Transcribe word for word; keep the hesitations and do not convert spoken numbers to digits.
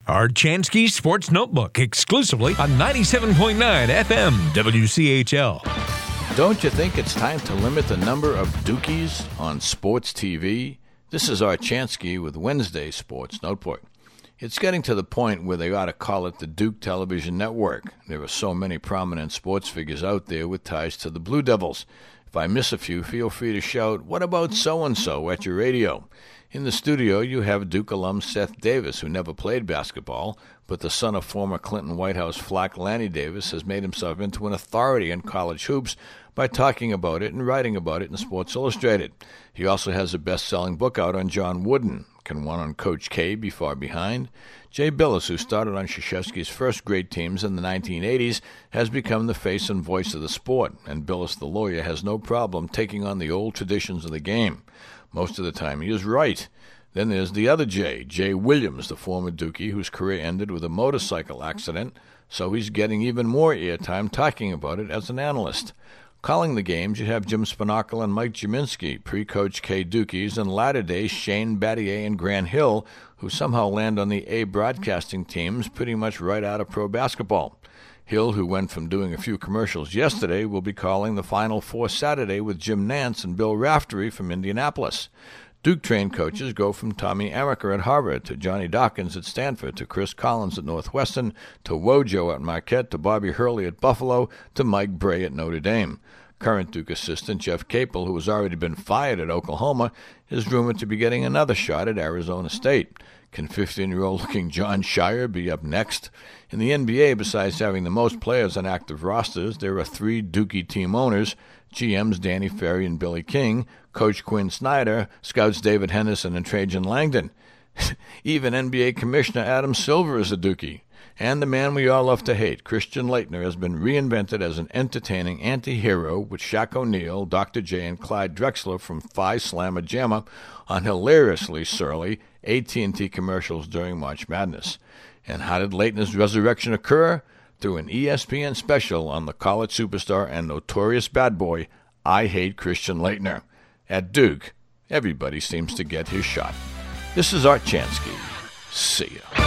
Art Chansky Sports Notebook, exclusively on ninety-seven point nine F M W C H L. Don't you think it's time to limit the number of Dukies on sports T V? This is Art Chansky with Wednesday Sports Notebook. It's getting to the point where they ought to call it the Duke Television Network. There are so many prominent sports figures out there with ties to the Blue Devils. If I miss a few, feel free to shout, "What about so-and-so?" at your radio. In the studio, you have Duke alum Seth Davis, who never played basketball, but the son of former Clinton White House flack Lanny Davis has made himself into an authority in college hoops by talking about it and writing about it in Sports Illustrated. He also has a best-selling book out on John Wooden. Can one on Coach K be far behind? Jay Billis, who started on Krzyzewski's first great teams in the nineteen eighties, has become the face and voice of the sport, and Billis, the lawyer, has no problem taking on the old traditions of the game. Most of the time he is right. Then there's the other Jay, Jay Williams, the former Dukie, whose career ended with a motorcycle accident, so he's getting even more airtime talking about it as an analyst. Calling the games, you have Jim Spinacle and Mike Jaminski, pre-Coach K Dukies, and latter-day Shane Battier and Grant Hill, who somehow land on the A broadcasting teams pretty much right out of pro basketball. Hill, who went from doing a few commercials yesterday, will be calling the Final Four Saturday with Jim Nantz and Bill Raftery from Indianapolis. Duke-trained coaches go from Tommy Amaker at Harvard to Johnny Dawkins at Stanford to Chris Collins at Northwestern to Wojo at Marquette to Bobby Hurley at Buffalo to Mike Bray at Notre Dame. Current Duke assistant Jeff Capel, who has already been fired at Oklahoma, is rumored to be getting another shot at Arizona State. Can fifteen-year-old-looking John Shire be up next? In the N B A, besides having the most players on active rosters, there are three Dukie team owners, G Ms Danny Ferry and Billy King, Coach Quinn Snyder, scouts David Henderson and Trajan Langdon. Even N B A Commissioner Adam Silver is a Dukie. And the man we all love to hate, Christian Laettner, has been reinvented as an entertaining anti-hero with Shaq O'Neal, Doctor J, and Clyde Drexler from Phi Slamma Jamma on hilariously surly A T and T commercials during March Madness. And how did Laettner's resurrection occur? Through an E S P N special on the college superstar and notorious bad boy, I Hate Christian Laettner. At Duke, everybody seems to get his shot. This is Art Chansky. See ya.